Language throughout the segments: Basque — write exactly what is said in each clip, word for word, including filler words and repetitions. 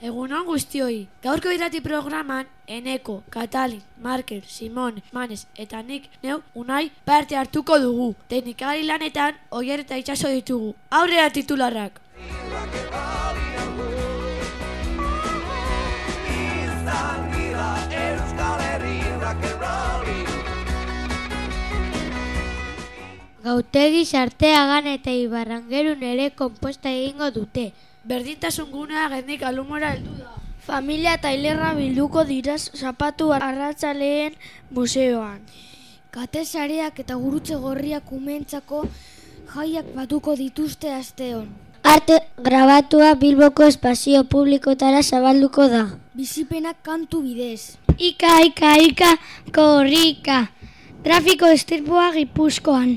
Egunon guztioi. Gaurko irrati programan Eneko, Katalin, Markel, Simon, Manes eta nik neu Unai parte hartuko dugu. Teknikari lanetan Oier eta Itxaso ditugu. Aurrera titularrak. Gautegi, Sarteagan eta Ibarrangerun ere konposta egingo dute. Berdintasun gunea Gernika Lumora heldu da. Familia Tailerra bilduko dira zapatu arratsaleen museoan. Kate sareak eta gurutze gorriak umeentzako jaiak batuko dituzte asteon. Arte grabatua Bilboko espazio publikotara zabalduko da. Bizipenak kantu bidez. Ika, ika, ika, korrika. Trafiko estirpua Gipuzkoan.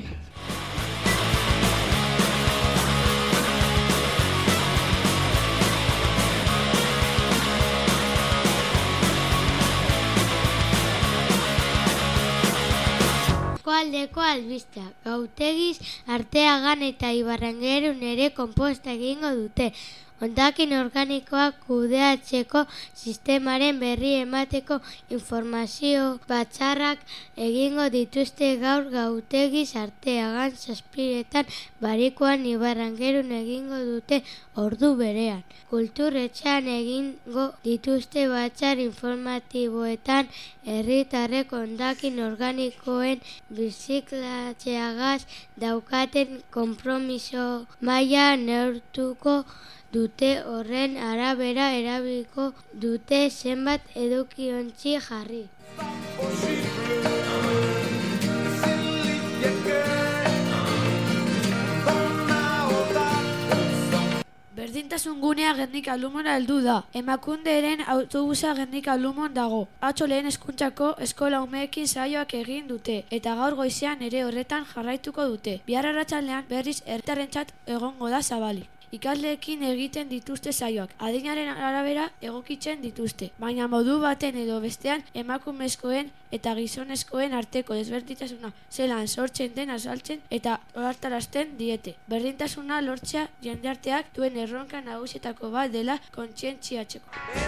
Aldeko albistea, Gautegiz, Arteagan eta Ibarrangerun ere konposta egingo dute. Hondakin organikoak kudeatzeko sistemaren berri emateko informazio batzarrak egingo dituzte gaur Gautegiz, Arteagan, Zazpiretan, Barikuan, Ibarrangerun egingo dute ordu berean. Kulturretxean egingo dituzte batzar informatiboetan herritarrek hondakin organikoen birziklatzeagaz daukaten konpromiso maila neurtuko dute, horren arabera erabiliko dute zenbat edukiontzi jarri. Berdintasun gunea Gernika Lumora heldu da. Emakunderen autobusa Gernika Lumon dago. Atzo lehen hezkuntzako eskola umeekin saioak egin dute eta gaur goizean ere horretan jarraituko dute. Bihar arratsaldean berriz herritarrentzat egongo da zabalik. Ikasleekin egiten dituzte saioak, adinaren arabera egokitzen dituzte, baina modu baten edo bestean emakumezkoen eta gizonezkoen arteko desberdintasuna zelan sortzen den azaltzen eta ohartarazten diete. Berdintasuna lortzea jendarteak duen erronka nagusietako bat dela kontzientziatzeko.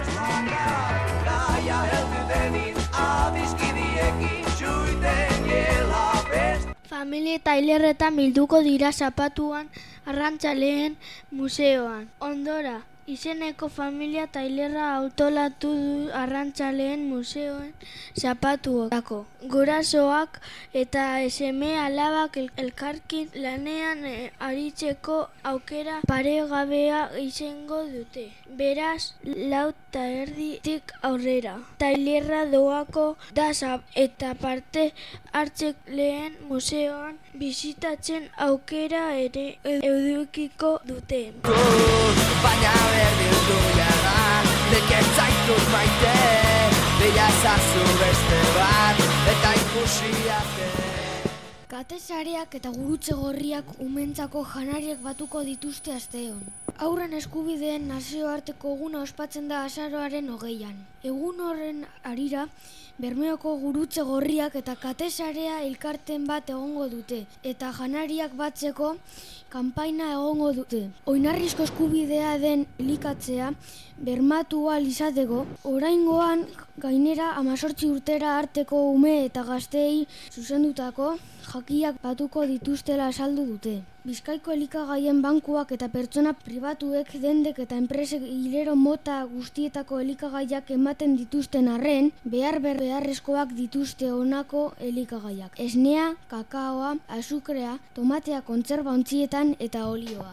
Familia Tailerretan bilduko dira zapatuan arrantzaleen museoan. Ondora, izeneko Familia Tailerra autolatu du arrantzaleen museoen zapatuotako. Gurasoak eta seme alabak elkarkin lanean aritzeko aukera paregabea izango dute. Beraz, lau eta erditik aurrera. Tailerra doako da eta parte hartzek lehen museoan bizitatzen aukera ere edukiko dute. Baina berdin duia da, deketzaitut maite, bila zazu beste bat, eta ikusiate. Kate sareak eta gurutze gorriak umeentzako janariak batuko dituzte asteon. Haurren eskubideen nazioarteko eguna ospatzen da azaroaren hogeian. Egun horren harira, Bermeoko gurutze gorriak eta kate sarea elkarten bat egongo dute, eta janariak batzeko kanpaina egongo dute. Oinarrizko eskubidea den elikatzea bermatu ahal izateko, oraingoan gainera hemezortzi urtera arteko ume eta gazteei zuzendutako jakiak batuko dituztela azaldu dute. Bizkaiko elikagaien bankuak eta pertsona pribatuek dendek eta enpresek hilero mota guztietako elikagaiak ematen dituzten arren, behar beharrezkoak dituzte honako elikagaiak. Esnea, kakaoa, azukrea, tomatea kontserba ontzietan eta olioa.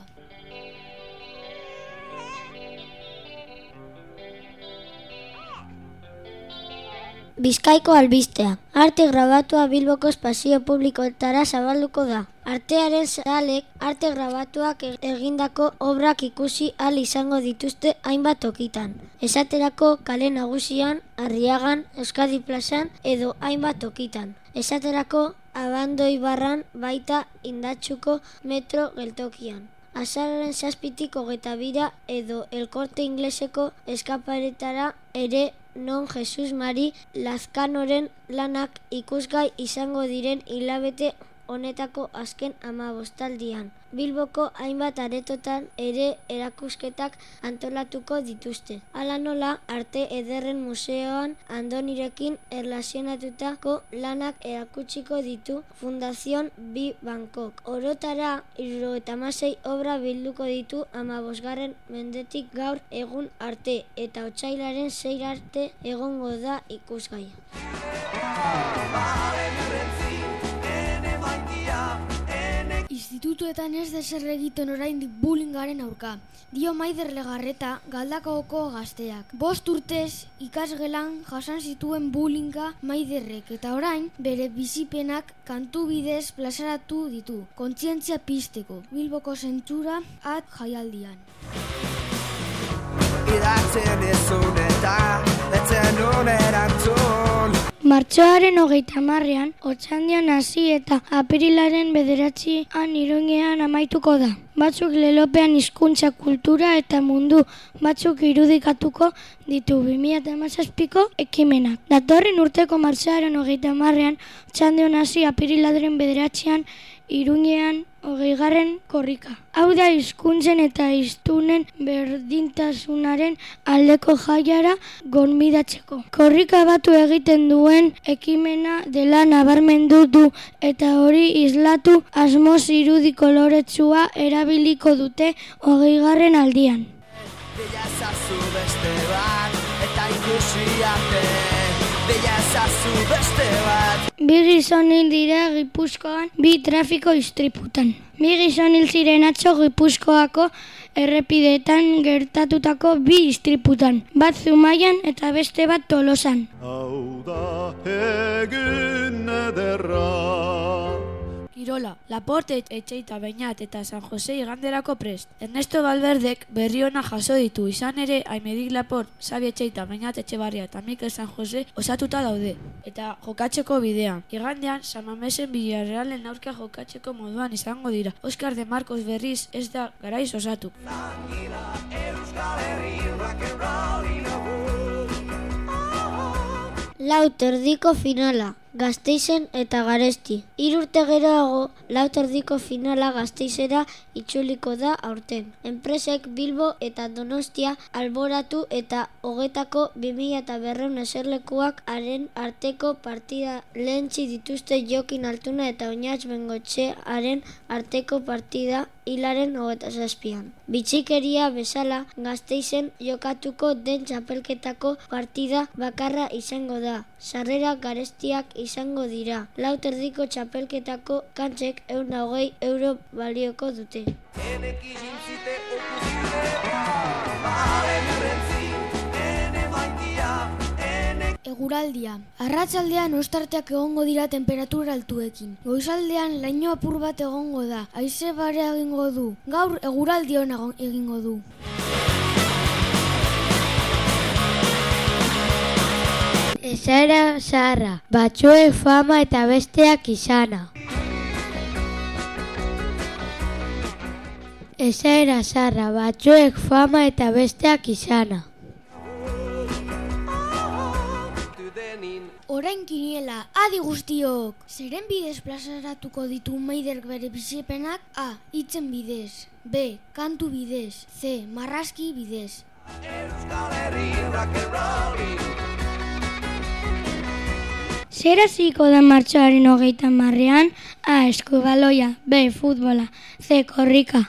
Bizkaiko albistea. Arte grabatua Bilboko espazio publikotara zabalduko da. Artearen zalek arte grabatuak egindako obrak ikusi ahal izango dituzte hainbat tokitan. Esaterako Kale Nagusian, Arriagan, Euskadi plazan edo hainbat tokitan. Esaterako Abandoi barran baita Indatxuko metro geltokian. Azararen zazpitik hogeita bira edo El Corte Ingleseko eskaparetara ere non Jesus Mari Lazkanoren lanak ikusgai izango diren hilabete honetako azken hamabostaldian. Bilboko hainbat aretotan ere erakusketak antolatuko dituzte. Hala nola, Arte Ederren Museoan Andonirekin erlazionatutako lanak erakutsiko ditu Fundación Bi Bangkok. Orotara, hirurogeita hamasei obra bilduko ditu hamabosgarren mendetik gaur egun arte, eta otsailaren sei arte egongo da ikusgai. Institutuetan ez deser egiten oraindik bullyingaren aurka. Dio Maider Legarreta, Galdakaoko gazteak. Bost urtez ikasgelan jasan zituen bullyinga Maiderrek, eta orain bere bizipenak kantu bidez plazaratu ditu. Kontzientzia pizteko, Bilboko zentsura at jaialdian. Idatzen ezun eta etzen nun erantzun. Martxoaren hogeita hamarrean, Otxandion hasi eta apirilaren bederatzian Iruñean amaituko da. Batzuk lelopean hizkuntza, kultura eta mundu batzuk irudikatuko ditu bi mila hamazazpiko ekimenak. Datorren urteko martxoaren hogeita hamarrean, Otxandion hasi apirilaren bederatzian Iruñean hogeigarren korrika. Hau da hizkuntzen eta hiztunen berdintasunaren aldeko jaiara gonbidatzeko. Korrika batu egiten duen ekimena dela nabarmendu du, eta hori islatu asmoz irudi koloretsua erabiliko dute hogeigarren aldian. Bella ezazu beste bat, eta ikusi arte. Bella ezazu beste bat. Bi gizon hil dira Gipuzkoan bi trafiko istriputan. Bi gizon hil ziren atzo Gipuzkoako errepideetan gertatutako bi istriputan. Bat Zumaian eta beste bat Tolosan. Hau da egin ederra. Kirola, Laporte, Etxeita, Beñat eta San Jose iganderako prest. Ernesto Valverdek berri ona jaso ditu, izan ere Aimedik Laport, Xabi Etxeita, Beñat Etxebarria eta Mikel San Jose osatuta daude, eta jokatzeko bidean. Igandean, San Mamesen Villarrealen aurka jokatzeko moduan izango dira. Oskar de Marcos berriz ez da garaiz osatu. Lau terdiko finala, Gasteizen eta Garesti. Hiru urte geroago, lau terdiko finala Gasteizera itzuliko da aurten. Enpresek Bilbo eta Donostia alboratu eta hogetako bi mila eta berrehun eserlekuak haren arteko partida lehentsi dituzte Jokin Altuna eta Oñatz Bengotxe haren arteko partida hilaren hogeita zazpian. Bitxikeria bezala Gasteizen jokatuko den txapelketako partida bakarra izango da. Sarrera garestiak izango dira. Lau terdiko txapelketako kantxek ehun eta hogei euro balioko dute. Eguraldia. Arratsaldean ostarteak egongo dira temperatura altuekin. Goizaldean laino apur bat egongo da. Haize bare egingo du. Gaur eguraldi ona egingo du. Esaera zaharra, batzuek fama eta besteak izana. Esaera zaharra, batzuek fama eta besteak izana. Orain kiniela, adi guztiok! Zeren bidez plazaratuko ditu Maiderk bere bizipenak? A. Hitzen bidez. B. Kantu bidez. C. Marrazki bidez. Zer hasiko da martxoaren hogeita hamarrean? A. Eskubaloia. B. Futbola. C. Korrika.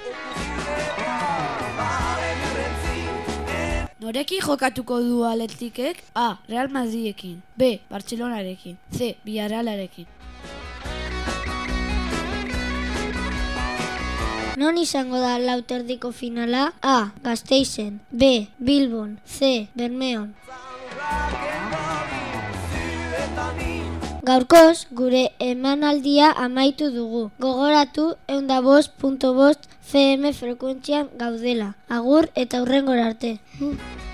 Norekin jokatuko du Atletikek? A. Real Madridekin. B. Bartzelonarekin. C. Villarrealarekin. Non izango da lau terdiko finala? A. Gasteizen. B. Bilbon. C. Bermeon. Gaurkoz, gure emanaldia amaitu dugu. Gogoratu ehun eta bost puntu bost F M frekuentzian gaudela. Agur eta hurrengora arte.